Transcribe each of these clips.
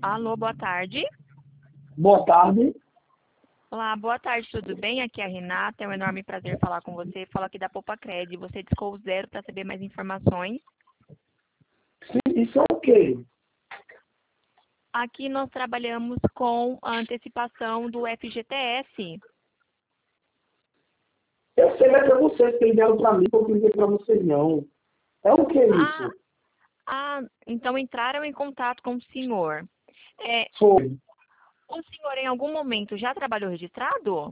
Alô, boa tarde. Boa tarde. Olá, boa tarde, tudo bem? Aqui é a Renata, é um enorme prazer falar com você. Falo aqui da Poupacred. Você discou o 0 para saber mais informações. Sim, isso é o quê? Aqui nós trabalhamos com a antecipação do FGTS. Eu sei, mas é vocês que enviaram para mim, eu não enviei para vocês não. É o que Ah, isso? então entraram em contato com o senhor. Foi. O senhor em algum momento já trabalhou registrado?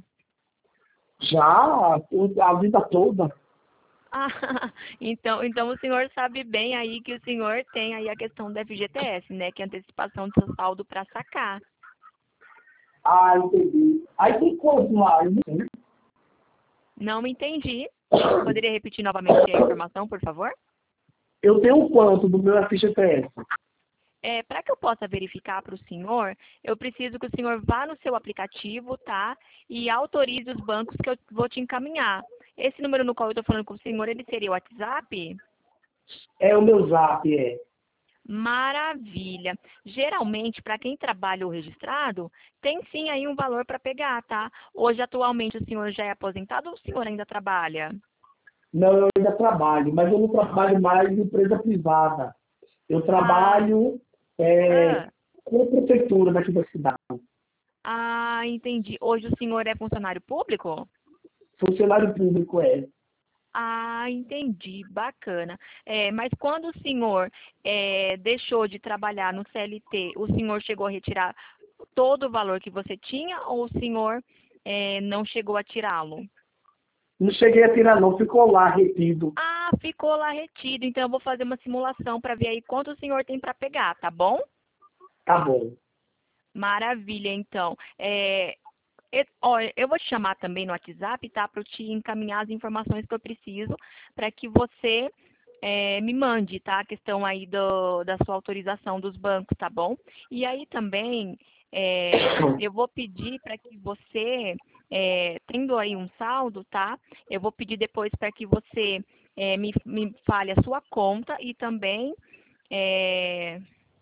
Já a vida toda. Ah, então o senhor sabe bem aí que o senhor tem aí a questão do FGTS, né? Que é a antecipação do seu saldo para sacar. Ah, entendi. Aí tem quanto mais? Né? Não me entendi. Poderia repetir novamente a informação, por favor? Eu tenho quanto do meu FGTS? Para que eu possa verificar para o senhor, eu preciso que o senhor vá no seu aplicativo, tá? E autorize os bancos que eu vou te encaminhar. Esse número no qual eu estou falando com o senhor, ele seria o WhatsApp? É o meu zap, é. Maravilha. Geralmente, para quem trabalha o registrado, tem sim aí um valor para pegar, tá? Hoje, atualmente, o senhor já é aposentado ou o senhor ainda trabalha? Não, eu ainda trabalho, mas eu não trabalho mais em empresa privada. Eu Ah, trabalho ah, com a prefeitura daqui da cidade. entendi. Hoje o senhor é funcionário público? Funcionário público é. Ah, entendi, bacana. Mas quando o senhor deixou de trabalhar no CLT, o senhor chegou a retirar todo o valor que você tinha ou o senhor não chegou a tirá-lo? Não cheguei a tirar não, ficou lá retido. Ah, ficou lá retido, então eu vou fazer uma simulação para ver aí quanto o senhor tem para pegar, tá bom? Tá bom. Maravilha, então. Olha, eu vou te chamar também no WhatsApp, tá? Para eu te encaminhar as informações que eu preciso para que você me mande, tá? A questão aí da sua autorização dos bancos, tá bom? E aí também eu vou pedir para que você, tendo aí um saldo, tá? Eu vou pedir depois para que você me fale a sua conta e também é,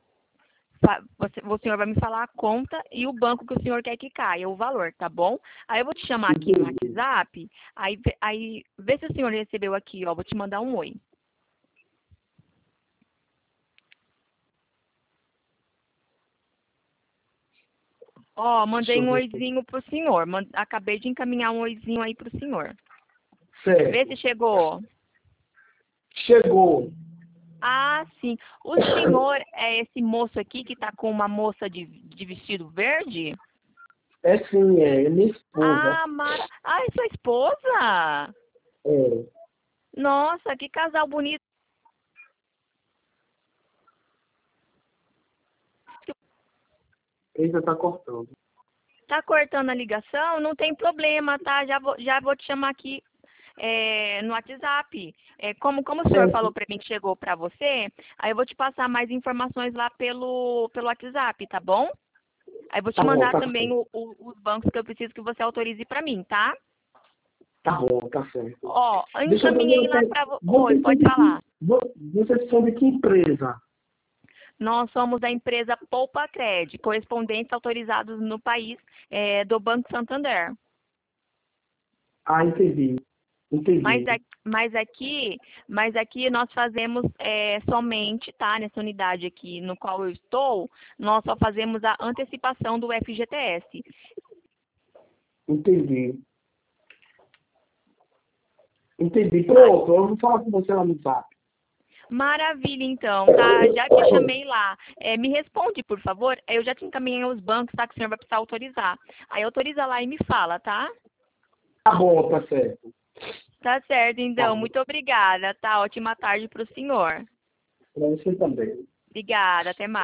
o senhor vai me falar a conta e o banco que o senhor quer que caia, o valor, tá bom? Aí eu vou te chamar aqui no Entendi. WhatsApp, aí vê se o senhor recebeu aqui, ó, vou te mandar um oi. Ó, Deixa mandei eu um ver. oizinho pro senhor, acabei de encaminhar um oizinho aí pro senhor. Vê se Certo. chegou. Chegou. Ah, sim. O senhor é esse moço aqui que tá com uma moça de vestido verde? É sim, é minha esposa. É sua esposa? É. Nossa, que casal bonito. Ainda tá cortando. Tá cortando a ligação? Não tem problema, tá? Já vou te chamar aqui no WhatsApp. Como o senhor falou Certo. para mim que chegou para você, aí eu vou te passar mais informações lá pelo WhatsApp, tá bom? Aí eu vou te Tá bom, mandar tá também certo. os bancos que eu preciso que você autorize para mim, tá? Tá bom, tá certo. Ó, eu Deixa eu fazer encaminhei uma lá pergunta. para Oi, Vocês são pode de falar. que, vocês são de que empresa? Nós somos da empresa Poupacred, correspondentes autorizados no país do Banco Santander. Ah, entendi. Mas, Entendi. a- mas aqui nós fazemos somente, tá? Nessa unidade aqui no qual eu estou, nós só fazemos a antecipação do FGTS. Entendi. Entendi. Ah, Pronto, eu vou falar com você lá no zap. maravilha, então, tá? Já te chamei lá. Me responde, por favor. Eu já te encaminhei os bancos, tá? Que o senhor vai precisar autorizar. Aí autoriza lá e me fala, tá? Tá bom, tá certo. Tá certo, Tá então. bom. Muito obrigada, tá? Ótima tarde para o senhor. Pra você também. Obrigada, até mais.